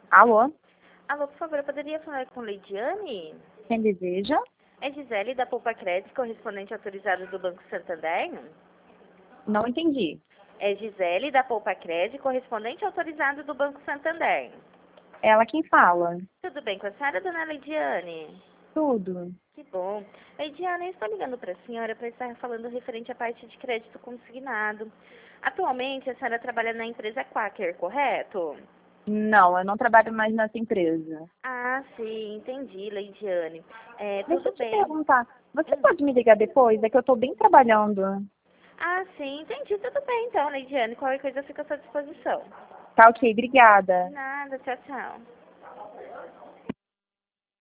Alô? Alô, por favor, eu poderia falar com Leidiane? Quem deseja? É Gisele, da Poupa Crédito, correspondente autorizado do Banco Santander? Não entendi. É Gisele, da Poupa Crédito, correspondente autorizado do Banco Santander. Ela quem fala? Tudo bem com a senhora, dona Leidiane? Tudo. Que bom. Leidiane, eu estou ligando para a senhora para estar falando referente à parte de crédito consignado. Atualmente, a senhora trabalha na empresa Quaker, correto? Não, eu não trabalho mais nessa empresa. Ah, sim, entendi, Leidiane. Deixa Tudo eu te bem. perguntar, você Hum. pode me ligar depois? É que eu tô bem trabalhando. Ah, sim, entendi, tudo bem então, Leidiane. Qualquer coisa fica à sua disposição. Tá ok, obrigada. Nada, tchau, tchau.